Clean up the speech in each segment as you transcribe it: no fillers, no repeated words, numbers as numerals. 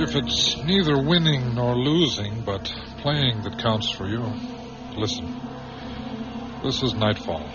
If it's neither winning nor losing, but playing that counts for you, listen. This is Nightfall.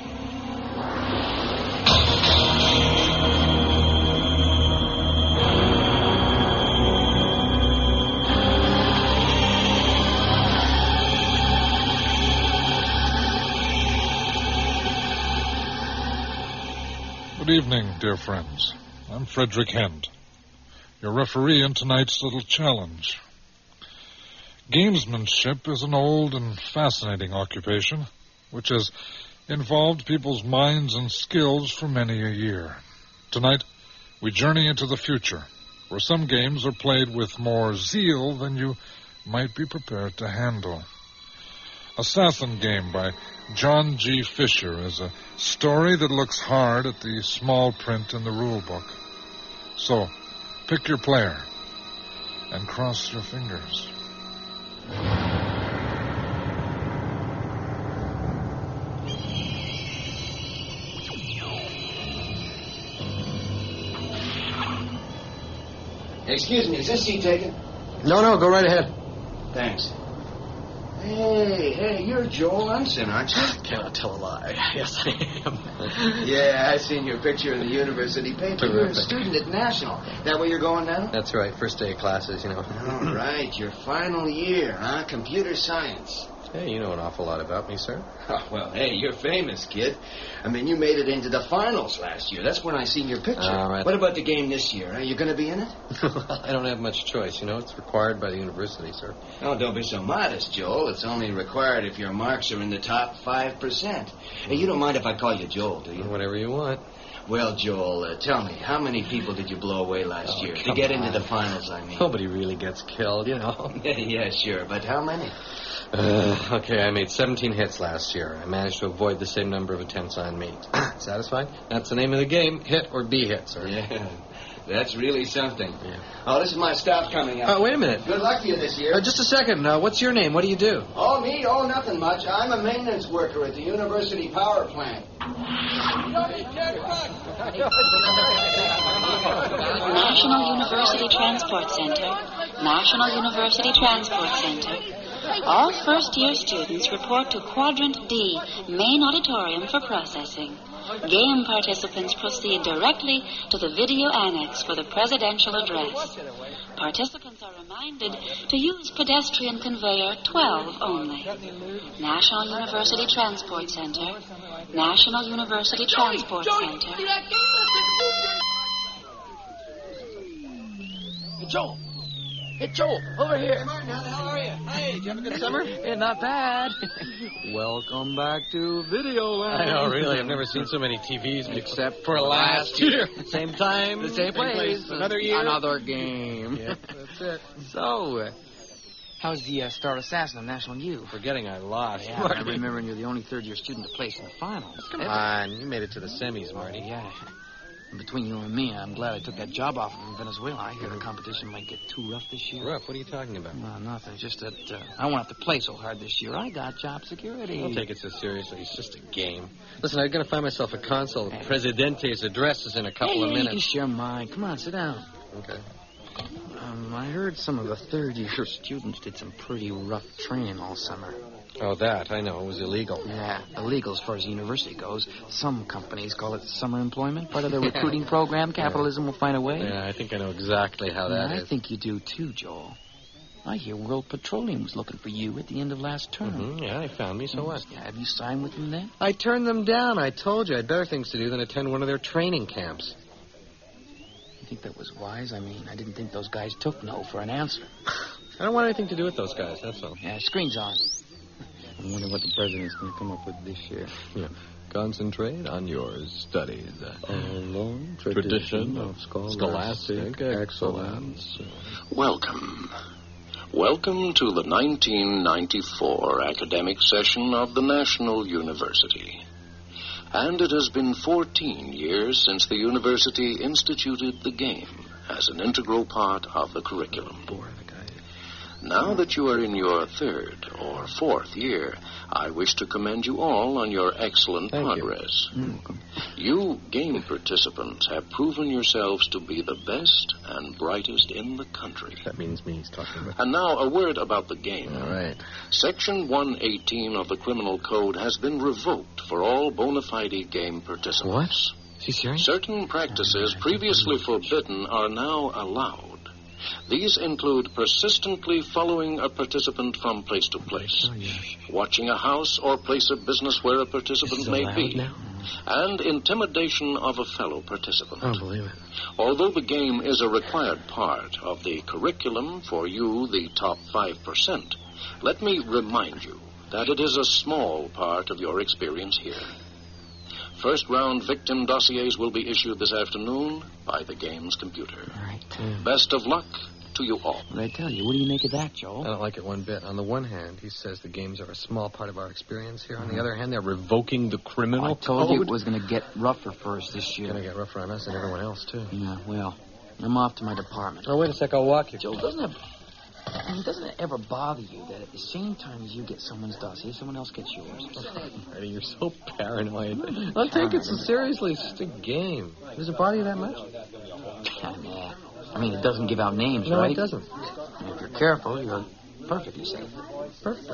Good evening, dear friends. I'm Frederick Hend, your referee in tonight's little challenge. Gamesmanship is an old and fascinating occupation, which has involved people's minds and skills for many a year. Tonight, we journey into the future, where some games are played with more zeal than you might be prepared to handle. Assassin Game by John G. Fisher is a story that looks hard at the small print in the rule book. So, pick your player and cross your fingers. Excuse me, is this seat taken? No, go right ahead. Thanks. Hey, you're Joel Unson, aren't you? Cannot tell a lie. Yes, I am. Yeah, I've seen your picture in the university paper. Terrific. You're a student at National. That where you're going now? That's right. First day of classes, you know. All right, your final year, huh? Computer science. Hey, you know an awful lot about me, sir. Oh, well, hey, you're famous, kid. I mean, you made it into the finals last year. That's when I seen your picture. All right. What about the game this year? Are you going to be in it? I don't have much choice, you know. It's required by the university, sir. Oh, don't be so modest, Joel. It's only required if your marks are in the top 5%. Hey, you don't mind if I call you Joel, do you? Whatever you want. Well, Joel, tell me, how many people did you blow away last year? To get into the finals, I mean. Nobody really gets killed, you know. Yeah, sure, but how many? Okay, I made 17 hits last year. I managed to avoid the same number of attempts on me. Satisfied? That's the name of the game, hit or be hit, sir. Yeah, that's really something. Yeah. Oh, this is my staff coming up. Oh, wait a minute. Good luck to you this year. Just a second. What's your name? What do you do? Oh, me? Oh, nothing much. I'm a maintenance worker at the university power plant. National University Transport Center. National University Transport Center. All first-year students report to Quadrant D, Main Auditorium for processing. Game participants proceed directly to the video annex for the presidential address. Participants are reminded to use pedestrian conveyor 12 only. National University Transport Center. National University Transport Center. Joel! Hey, Joel, over here. Hey, Martin, how the hell are you? Hey, did you have a good summer? Yeah, not bad. Welcome back to Videoland. I know, really. I've never seen so many TVs Except for last year. Same time, the same place. Another year. Another game. Yeah, that's it. So, how's the Star Assassin of National U? Forgetting I lost. Yeah, I remember you're the only third-year student to place in the finals. Come on, you made it to the semis, Marty. Yeah. Between you and me, I'm glad I took that job offer from Venezuela. I hear the competition might get too rough this year. Rough? What are you talking about? No, nothing. Just that I won't have to play so hard this year. I got job security. Don't take it so seriously. It's just a game. Listen, I'm going to find myself a consul. Presidente's address is in a couple of minutes. Just your mind. Come on, sit down. Okay. I heard some of the third-year students did some pretty rough training all summer. Oh, that. I know. It was illegal. Yeah, illegal as far as the university goes. Some companies call it summer employment. Part of their recruiting program. Capitalism will find a way. Yeah, I think I know exactly how that is. I think you do, too, Joel. I hear World Petroleum was looking for you at the end of last term. Mm-hmm. Yeah, they found me, so what? Yeah, have you signed with them then? I turned them down. I told you I had better things to do than attend one of their training camps. You think that was wise? I mean, I didn't think those guys took no for an answer. I don't want anything to do with those guys, that's all. Yeah, screen's on. I wonder what the president's going to come up with this year. Yeah. Concentrate on your studies. A long tradition of scholastic excellence. Welcome. Welcome to the 1994 academic session of the National University. And it has been 14 years since the university instituted the game as an integral part of the curriculum. Now that you are in your 3rd or 4th year, I wish to commend you all on your excellent progress. You game participants have proven yourselves to be the best and brightest in the country. That means me he's talking about. And now a word about the game. All right. Section 118 of the Criminal Code has been revoked for all bona fide game participants. What? Is he serious? Certain practices previously forbidden are now allowed. These include persistently following a participant from place to place, watching a house or place of business where a participant may be, now? and intimidation of a fellow participant. I don't believe it. Although the game is a required part of the curriculum for you, the top 5%, let me remind you that it is a small part of your experience here. First-round victim dossiers will be issued this afternoon by the game's computer. All right. Best of luck to you all. What I tell you, what do you make of that, Joel? I don't like it one bit. On the one hand, he says the games are a small part of our experience here. On the other hand, they're revoking the criminal I told code. you it was going to get rougher for us this year. Going to get rougher on us and everyone else, too. Yeah, well, I'm off to my department. Oh, wait a sec. I'll walk you. Joel, doesn't it ever bother you that at the same time as you get someone's dossier, someone else gets yours? Eddie, you're so paranoid. Don't take it so seriously. It's just a game. Does it bother you that much? Nah. I mean, it doesn't give out names, No, right? it doesn't. And if you're careful, you're perfectly safe. Perfect.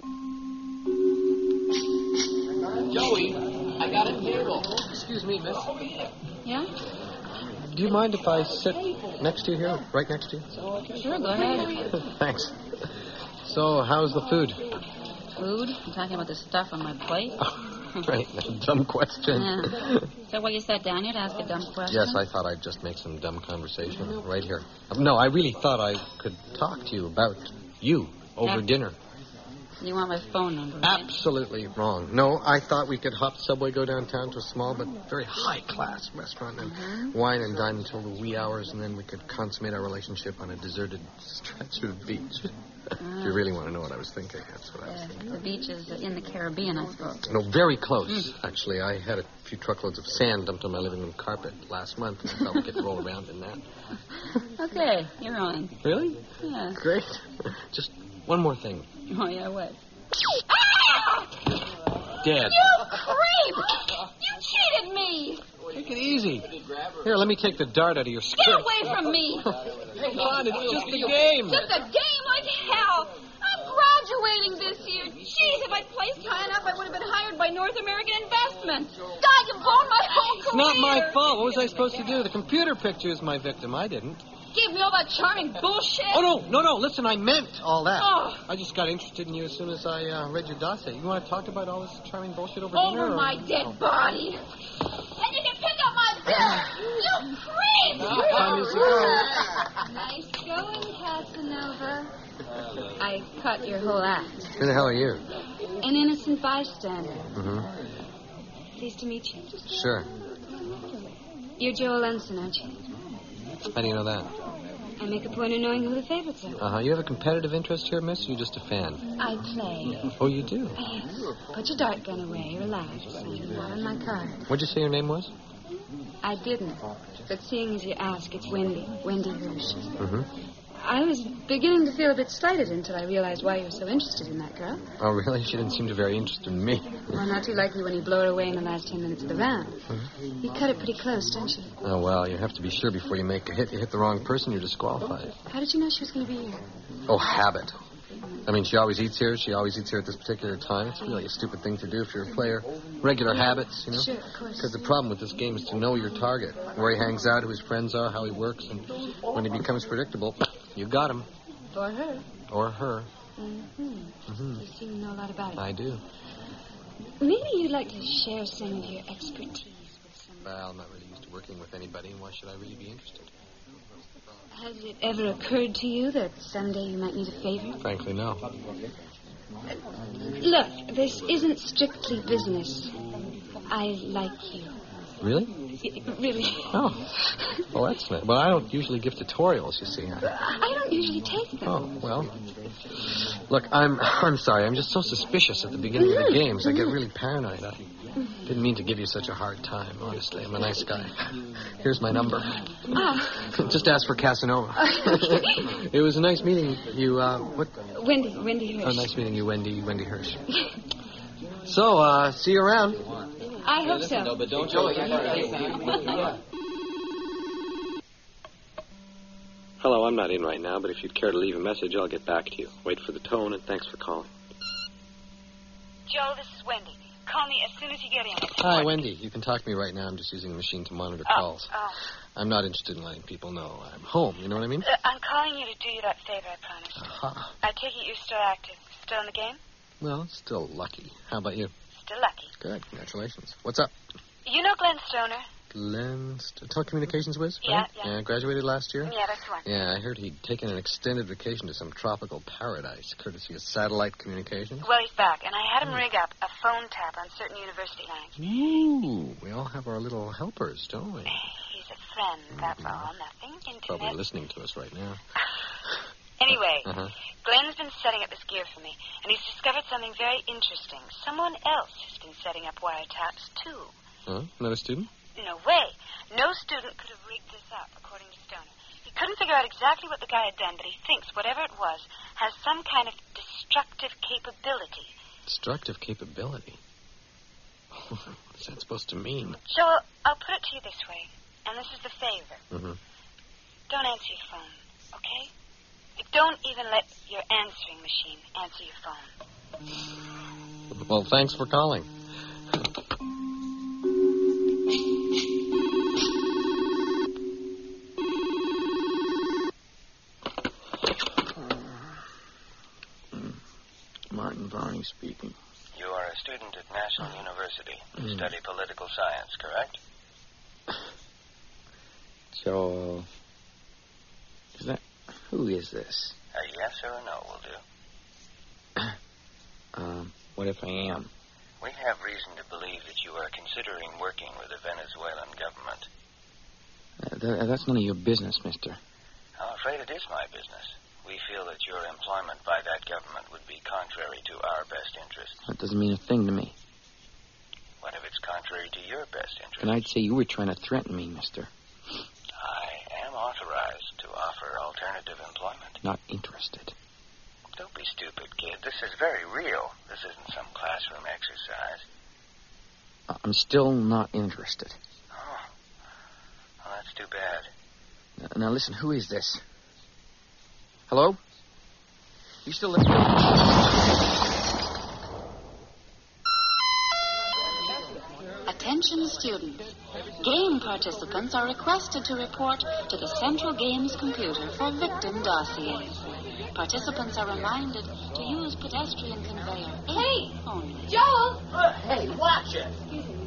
Joey, I got a table. Excuse me, miss. Yeah? Do you mind if I sit next to you here, right next to you? Sure, go ahead. Thanks. So, how's the food? Food? You talking about the stuff on my plate? Right, dumb question. Yeah. Is that why you sat down here to ask a dumb question? Yes, I thought I'd just make some dumb conversation right here. No, I really thought I could talk to you about you over dinner. You want my phone number, right? Absolutely wrong. No, I thought we could hop the subway, go downtown to a small but very high-class restaurant and wine and dine until the wee hours, and then we could consummate our relationship on a deserted stretch of the beach. If you really want to know what I was thinking, that's what I was thinking. The beach is in the Caribbean, I suppose. No, very close, actually. I had a few truckloads of sand dumped on my living room carpet last month, and I thought we could roll around in that. Okay, you're on. Really? Yeah. Great. Just one more thing. Oh, yeah, what? Dad. You creep! You cheated me! Take it easy. Here, let me take the dart out of your skirt. Get away from me! Come on, it's just a game. Just a game like hell! I'm graduating this year. Jeez, if I'd placed high enough, I would have been hired by North American Investment. God, you've blown my whole career. It's not my fault. What was I supposed to do? The computer picked you as my victim. I didn't. Give me all that charming bullshit. Oh, no. Listen, I meant all that. Oh. I just got interested in you as soon as I read your dossier. You want to talk about all this charming bullshit over dinner? Over my dead body. And you can pick up my bill. You creep. Time is go. Nice going, Casanova. I cut your whole act. Who the hell are you? An innocent bystander. Mm-hmm. Pleased to meet you. Sure. You're Joel Ensign, aren't you? How do you know that? I make a point of knowing who the favorites are. Uh-huh. You have a competitive interest here, miss, or you just a fan? I play. Oh, you do? Yes. Put your dart gun away. Relax. I'm not on my card. What'd you say your name was? I didn't. But seeing as you ask, it's Wendy. Wendy Hirsch. Mm-hmm. I was beginning to feel a bit slighted until I realized why you were so interested in that girl. Oh, really? She didn't seem to be very interested in me. Well, not too likely when you blow her away in the last 10 minutes of the round. You cut it pretty close, don't you? Oh, well, you have to be sure before you make a hit. You hit the wrong person, you're disqualified. How did you know she was going to be here? Oh, habit. I mean, she always eats here. She always eats here at this particular time. It's really a stupid thing to do if you're a player. Regular habits, you know? Sure, of course. Because the problem with this game is to know your target, where he hangs out, who his friends are, how he works, and when he becomes predictable, you got him. For her. Or her. You seem to know a lot about it. I do. Maybe you'd like to share some of your expertise with someone. Well, I'm not really used to working with anybody, and why should I really be interested? Has it ever occurred to you that someday you might need a favor? Frankly, no. Look, this isn't strictly business. I like you. Really? Really. Oh. Well, that's nice. Well, I don't usually give tutorials, you see. I don't usually take them. Oh, well. Look, I'm sorry. I'm just so suspicious at the beginning of the games. I get really paranoid. Didn't mean to give you such a hard time, honestly. I'm a nice guy. Here's my number. Oh. Just ask for Casanova. It was a nice meeting you, what? Wendy Hirsch. Oh, nice meeting you, Wendy Hirsch. So, see you around. I hope so. No, but don't you... Hello, I'm not in right now, but if you'd care to leave a message, I'll get back to you. Wait for the tone, and thanks for calling. Joe, this is Wendy. Call me as soon as you get in. Hi, Wendy. You can talk to me right now. I'm just using the machine to monitor calls. Oh. I'm not interested in letting people know I'm home. You know what I mean? I'm calling you to do you that favor, I promised. Uh-huh. I take it you're still active. Still in the game? Well, still lucky. How about you? Still lucky. Good. Congratulations. What's up? You know Glenn Stoner? Glenn... Telecommunications whiz? Yeah, right? yeah. Graduated last year? Yeah, that's the one. Yeah, I heard he'd taken an extended vacation to some tropical paradise, courtesy of satellite communications. Well, he's back, and I had him rig up a phone tap on certain university lines. Ooh, we all have our little helpers, don't we? He's a friend, that's all. Nothing intimate. Probably listening to us right now. Anyway, Glenn's been setting up this gear for me, and he's discovered something very interesting. Someone else has been setting up wiretaps, too. Huh? Another student? No way. No student could have rigged this up, according to Stoner. He couldn't figure out exactly what the guy had done, but he thinks whatever it was has some kind of destructive capability. Destructive capability? What's that supposed to mean? So I'll put it to you this way, and this is the favor. Don't answer your phone, okay? Don't even let your answering machine answer your phone. Well, thanks for calling. Martin Browning speaking. You are a student at National University. You study political science, correct? So, who is this? A yes or a no will do. What if I am? We have reason to believe that you are considering working with the Venezuelan government. That's none of your business, mister. I'm afraid it is my business. We feel that your employment by that government would be contrary to our best interests. That doesn't mean a thing to me. What if it's contrary to your best interests? And I'd say you were trying to threaten me, mister. I am authorized to offer alternative employment. Not interested. Don't be stupid, kid. This is very real. This isn't some classroom exercise. I'm still not interested. Oh. Well, that's too bad. Now listen, who is this? Hello? You still live... Attention students. Game participants are requested to report to the Central Games computer for victim dossiers. Participants are reminded to use pedestrian conveyor. Hey! Only. Joel! Hey, watch it!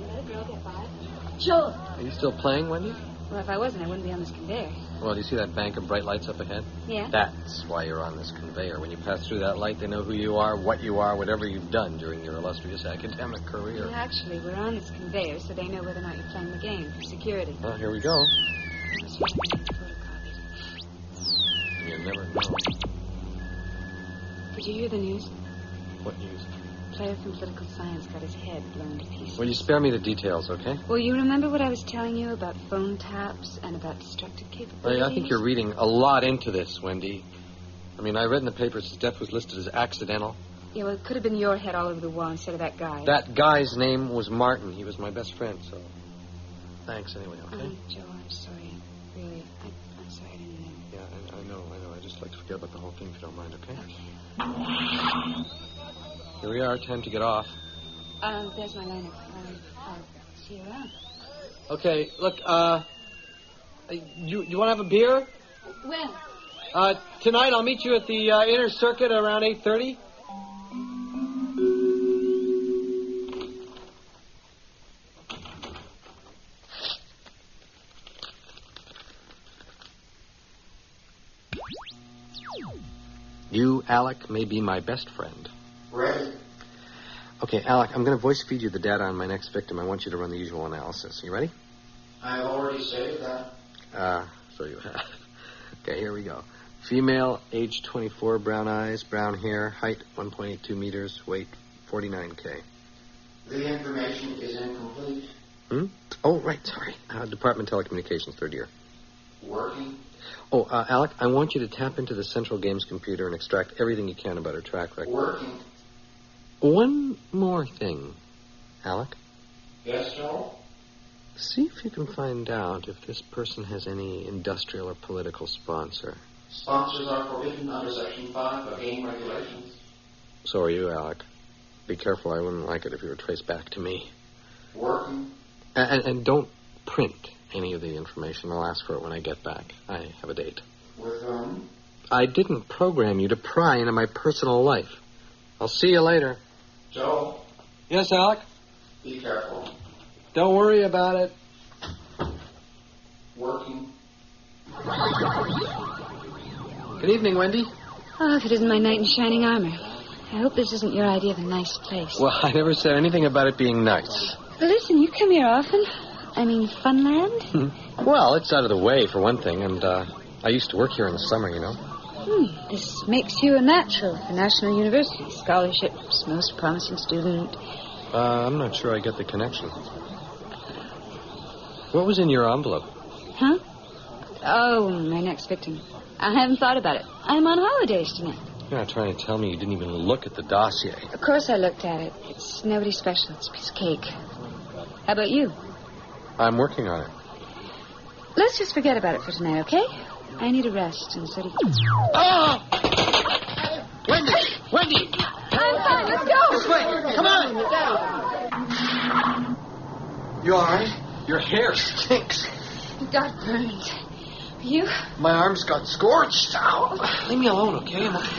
Joel! Are you still playing, Wendy? Well, if I wasn't, I wouldn't be on this conveyor. Well, do you see that bank of bright lights up ahead? Yeah? That's why you're on this conveyor. When you pass through that light, they know who you are, what you are, whatever you've done during your illustrious academic career. Well, actually, we're on this conveyor, so they know whether or not you're playing the game for security. Well, here we go. Photocopied. You never know. Did you hear the news? What news? A player from political science got his head blown to pieces. Will you spare me the details, okay? Well, you remember what I was telling you about phone taps and about destructive capabilities? Well, I think you're reading a lot into this, Wendy. I mean, I read in the papers his death was listed as accidental. Yeah, well, it could have been your head all over the wall instead of that guy. That guy's name was Martin. He was my best friend, so... Thanks anyway, okay? Joe, I'm sorry. Really, I'm sorry I didn't know. Yeah, I know. I'd just like to forget about the whole thing if you don't mind, okay? Here we are, time to get off. There's my lineup. I'll see you around. Okay, look, you want to have a beer? When? Tonight I'll meet you at the inner circuit around 8:30. You, Alec, may be my best friend. Right. Okay, Alec, I'm going to voice feed you the data on my next victim. I want you to run the usual analysis. You ready? I've already saved that. So you have. Okay, here we go. Female, age 24, brown eyes, brown hair, height 1.82 meters, weight 49 K. The information is incomplete. Oh, right, sorry. Department Telecommunications, third year. Working. Oh, Alec, I want you to tap into the Central Games computer and extract everything you can about her track record. Working. One more thing, Alec. Yes, Joel? See if you can find out if this person has any industrial or political sponsor. Sponsors are forbidden under Section 5 of game regulations. So are you, Alec. Be careful. I wouldn't like it if you were traced back to me. Working. And don't print any of the information. I'll ask for it when I get back. I have a date. With whom? I didn't program you to pry into my personal life. I'll see you later. Joel? Yes, Alec? Be careful. Don't worry about it. Working. Good evening, Wendy. Oh, if it isn't my knight in shining armor. I hope this isn't your idea of a nice place. Well, I never said anything about it being nice. But listen, you come here often. I mean, Funland? Well, it's out of the way, for one thing, and I used to work here in the summer, you know. This makes you a natural for National University. Scholarships, most promising student. I'm not sure I get the connection. What was in your envelope? Huh? Oh, my next victim. I haven't thought about it. I'm on holidays tonight. You're not trying to tell me you didn't even look at the dossier. Of course I looked at it. It's nobody special. It's a piece of cake. How about you? I'm working on it. Let's just forget about it for tonight, okay? I need a rest, and so do you. Oh! Wendy! Wendy! I'm fine. Let's go. This way. Come on. You all right? Your hair stinks. God burns. You? My arms got scorched. Ow. Leave me alone, okay? What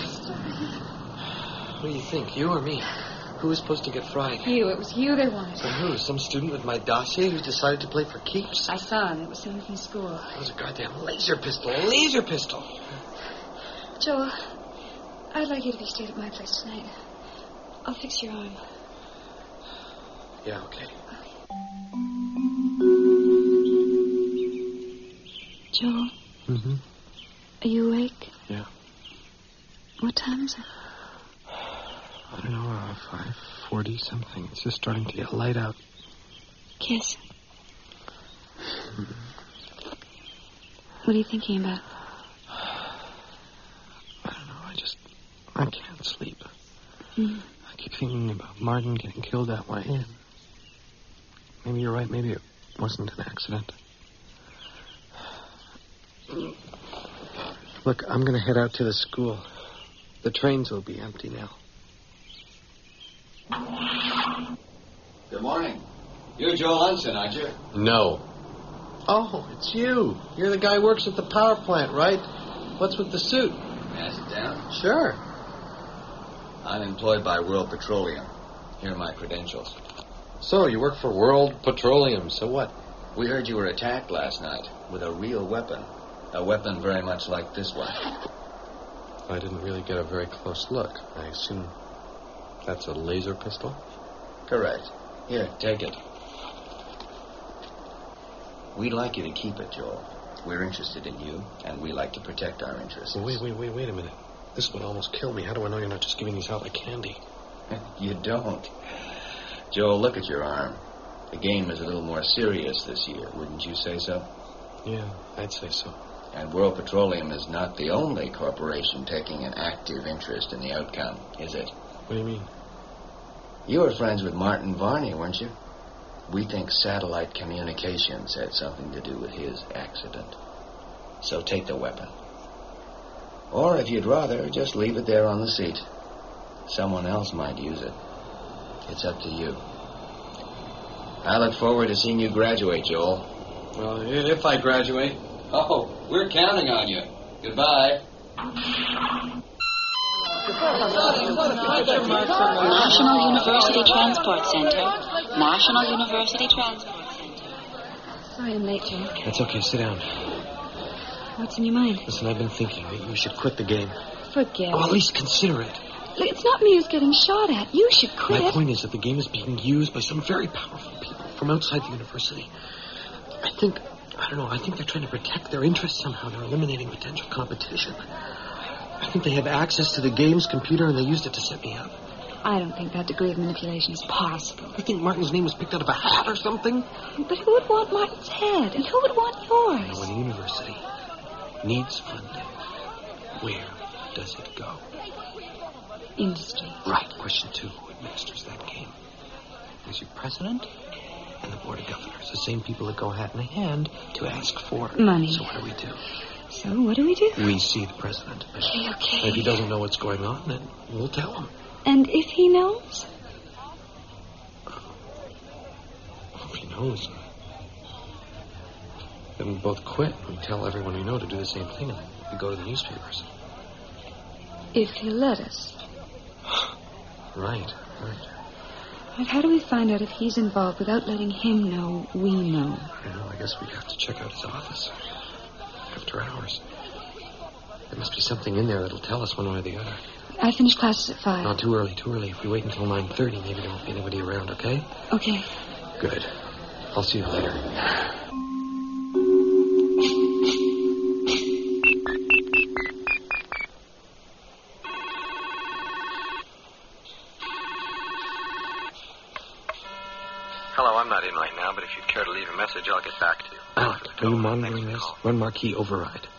do you think, you or me? Who was supposed to get fried? You. It was you they wanted. So who? Some student with my dossier who decided to play for keeps? I saw him. It was someone from school. It was a goddamn laser pistol. A laser pistol. Joel, I'd like you to be stayed at my place tonight. I'll fix your arm. Yeah, okay. Joel? Mm-hmm. Are you awake? Yeah. What time is it? I don't know, 5:40 something. It's just starting to get light out. Kiss. What are you thinking about? I don't know, I can't sleep. I keep thinking about Martin getting killed that way. And maybe you're right, maybe it wasn't an accident. Look, I'm going to head out to the school. The trains will be empty now. Good morning. You're Joel Unson, aren't you? No. Oh, it's you. You're the guy who works at the power plant, right? What's with the suit? May I sit down? Sure. I'm employed by World Petroleum. Here are my credentials. So, you work for World Petroleum, so what? We heard you were attacked last night with a real weapon. A weapon very much like this one. I didn't really get a very close look. I assume that's a laser pistol? Correct. Here, take it. We'd like you to keep it, Joel. We're interested in you, and we like to protect our interests. Well, wait a minute. This would almost kill me. How do I know you're not just giving these out like candy? You don't. Joel, look at your arm. The game is a little more serious this year, wouldn't you say so? Yeah, I'd say so. And World Petroleum is not the only corporation taking an active interest in the outcome, is it? What do you mean? You were friends with Martin Varney, weren't you? We think satellite communications had something to do with his accident. So take the weapon. Or if you'd rather, just leave it there on the seat. Someone else might use it. It's up to you. I look forward to seeing you graduate, Joel. Well, if I graduate. Oh, we're counting on you. Goodbye. National University Transport Center. National University Transport Center. Sorry I'm late, Joel. That's okay. Sit down. What's in your mind? Listen, I've been thinking that you should quit the game. Forget Or at it. least consider it. Look, it's not me who's getting shot at. You should quit. My point is that the game is being used by some very powerful people from outside the university. I think they're trying to protect their interests somehow. They're eliminating potential competition. I think they have access to the game's computer and they used it to set me up. I don't think that degree of manipulation is possible. You think Martin's name was picked out of a hat or something? But who would want Martin's head? And who would want yours? When a university needs funding, where does it go? Industry. Right. Question 2. Who administers that game? There's your president and the board of governors. The same people that go hat in hand to ask for money. So what do we do? So what do we do? We see the president. Okay. And if he doesn't know what's going on, then we'll tell him. And if he knows? If he knows, then we both quit. We tell everyone we know to do the same thing, and we go to the newspapers. If he'll let us. Right. But how do we find out if he's involved without letting him know we know? I guess we have to check out his office. After hours. There must be something in there that'll tell us one way or the other. I finish classes at 5. Not too early. If we wait until 9:30, maybe there won't be anybody around, okay? Okay. Good. I'll see you later. Hello, I'm not in right now, but if you'd care to leave a message, I'll get back to you. Alec, are you monitoring this? Run marquee override.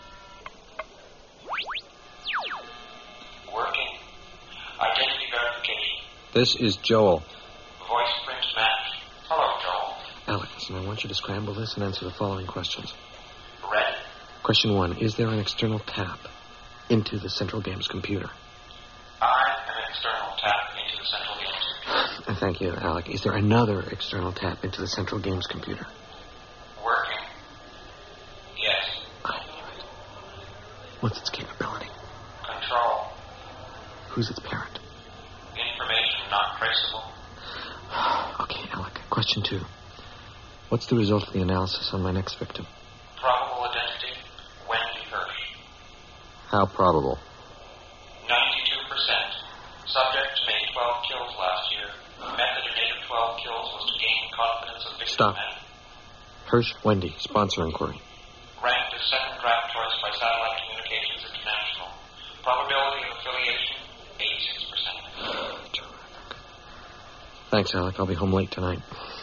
Working. Identity verification. This is Joel. Voice print match. Hello, Joel. Alec, listen, I want you to scramble this and answer the following questions. Ready? Question 1. Is there an external tap into the Central Games computer? I am an external tap into the Central Games computer. Thank you, Alec. Is there another external tap into the Central Games computer? Working. Yes. I knew it. What's its capability? Control. Who's its parent? Information not traceable. Okay, Alec. Question 2. What's the result of the analysis on my next victim? Probable identity, Wendy Hirsch. How probable? 92%. Subject made 12 kills last year. Method of native 12 kills was to gain confidence of victim Stop. men. Hirsch, Wendy, sponsor inquiry. Ranked as second draft choice by Satellite Communications International. Probability of affiliation, 86%. Terrific. Thanks, Alec. I'll be home late tonight.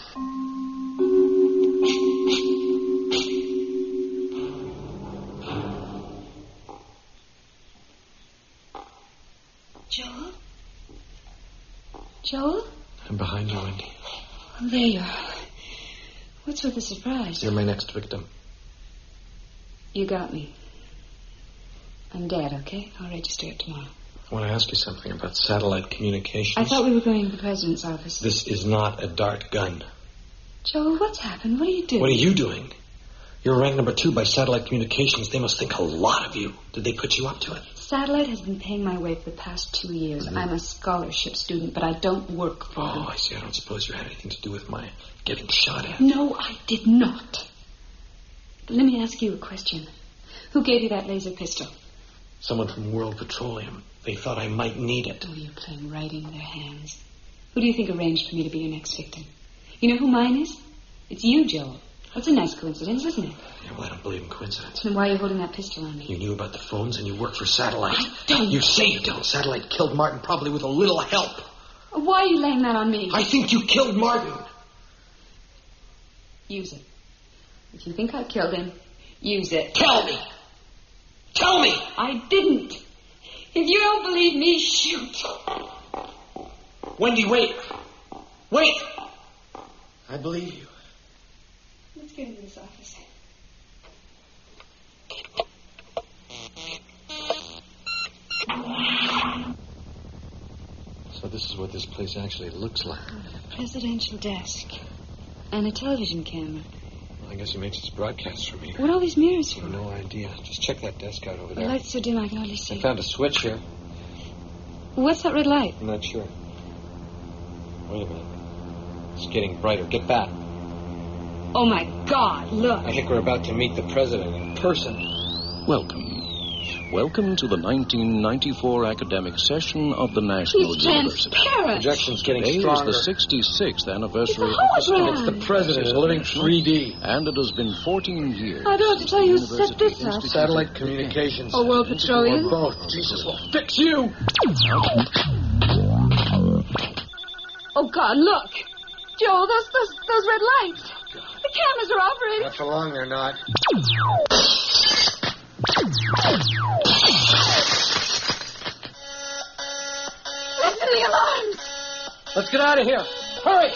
Joel? I'm behind you, Wendy. Oh, there you are. What's with the surprise? You're my next victim. You got me. I'm dead, okay? I'll register it tomorrow. I want to ask you something about satellite communications. I thought we were going to the president's office. This is not a dart gun. Joel, what's happened? What are you doing? What are you doing? You're ranked number 2 by Satellite Communications. They must think a lot of you. Did they put you up to it? Satellite has been paying my way for the past 2 years. I'm a scholarship student, but I don't work for them. Oh, I see. I don't suppose you had anything to do with my getting shot at. No, I did not. But let me ask you a question. Who gave you that laser pistol? Someone from World Petroleum. They thought I might need it. Oh, you're playing right into their hands. Who do you think arranged for me to be your next victim? You know who mine is? It's you, Joel. That's a nice coincidence, isn't it? Yeah, well, I don't believe in coincidence. Then why are you holding that pistol on me? You knew about the phones and you worked for Satellite. I don't. You say you don't. Satellite killed Martin probably with a little help. Why are you laying that on me? I think you killed Martin. Use it. If you think I killed him, use it. Tell me. Tell me. I didn't. If you don't believe me, shoot. Wendy, wait. Wait. I believe you. Let's get into this office. So this is what this place actually looks like. A presidential desk. And a television camera. Well, I guess he makes his broadcasts from here. What are all these mirrors I for? have no idea. Just check that desk out over The there. light's so dim I can hardly see. I found a switch here. What's that red light? I'm not sure. Wait a minute. It's getting brighter. Get back. Oh, my God, look. I think we're about to meet the president in person. Welcome. Welcome to the 1994 academic session of the National He's University. transparent. Projection's getting Today stronger. is the 66th anniversary It's a of hologram. It's the president living 3D. And it has been 14 years. I don't have to tell you who set University this up. Institute Satellite of communications. Or World Petroleum. Or both. Jesus will fix you. Oh, God, look. Joel, those red lights. The cameras are operating. Not for long, they're not. Listen to the alarms. Let's get out of here. Hurry!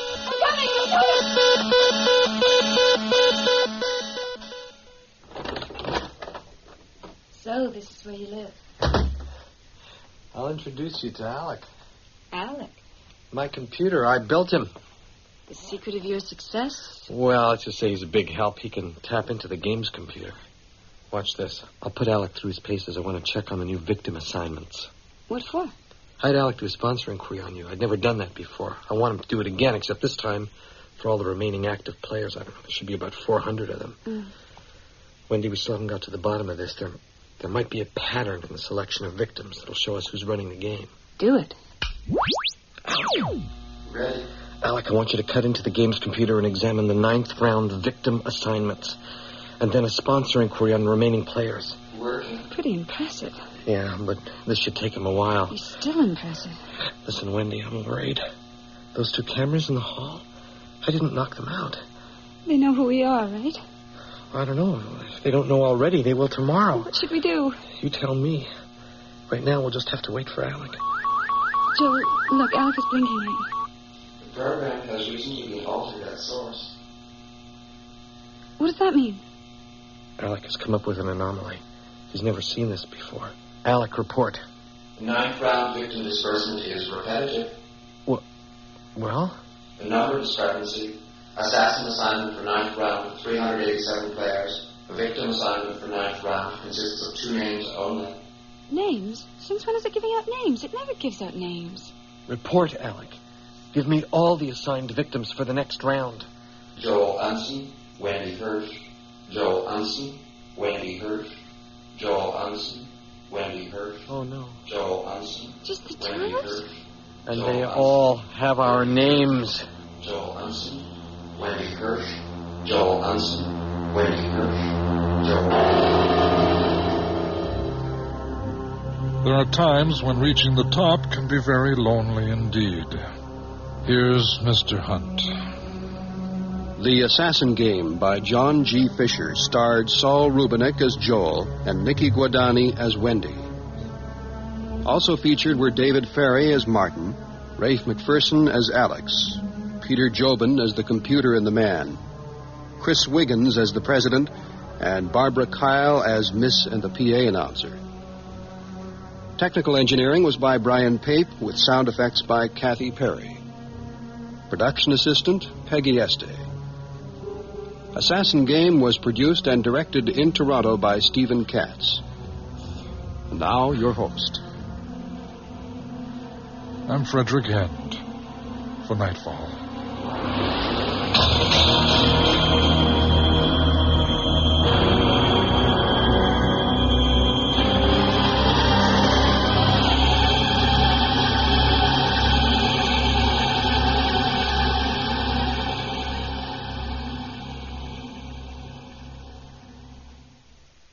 So, this is where you live. I'll introduce you to Alec. Alec? My computer. I built him. The secret of your success? Well, let's just say he's a big help. He can tap into the game's computer. Watch this. I'll put Alec through his paces. I want to check on the new victim assignments. What for? I had Alec do a sponsor inquiry on you. I'd never done that before. I want him to do it again, except this time for all the remaining active players. I don't know. There should be about 400 of them. Wendy, we still haven't got to the bottom of this. There might be a pattern in the selection of victims that'll show us who's running the game. Do it. Ready? Alec, I want you to cut into the game's computer and examine the 9th round victim assignments. And then a sponsor inquiry on the remaining players. Working. Pretty impressive. Yeah, but this should take him a while. He's still impressive. Listen, Wendy, I'm worried. Those 2 cameras in the hall, I didn't knock them out. They know who we are, right? I don't know. If they don't know already, they will tomorrow. What should we do? You tell me. Right now, we'll just have to wait for Alec. Joe, look, Alec is blinking at you. The program has recently been altered at source. What does that mean? Alec has come up with an anomaly. He's never seen this before. Alec, report. The 9th round victim disbursement is repetitive. Well? The number discrepancy. Assassin assignment for 9th round of 387 players. The victim assignment for 9th round consists of 2 names only. Names? Since when is it giving out names? It never gives out names. Report, Alec. Give me all the assigned victims for the next round. Joel Unson, Wendy Hirsch. Joel Unson, Wendy Hirsch. Joel Unson, Wendy Hirsch. Oh, no. Joel Unson, Just the 2 Wendy of us? Hirsch. And Joel they Unson, all have our names. Joel Unson, Wendy Hirsch. Joel Unson, Wendy Hirsch. Joel. There are times when reaching the top can be very lonely indeed. Here's Mr. Hunt. The Assassin Game by John G. Fisher starred Saul Rubinek as Joel and Nikki Guadani as Wendy. Also featured were David Ferry as Martin, Rafe McPherson as Alex, Peter Jobin as the computer and the man, Chris Wiggins as the president, and Barbara Kyle as Miss and the PA announcer. Technical engineering was by Brian Pape, with sound effects by Kathy Perry. Production assistant, Peggy Este. Assassin Game was produced and directed in Toronto by Stephen Katz. Now, your host. I'm Frederick Hend for Nightfall.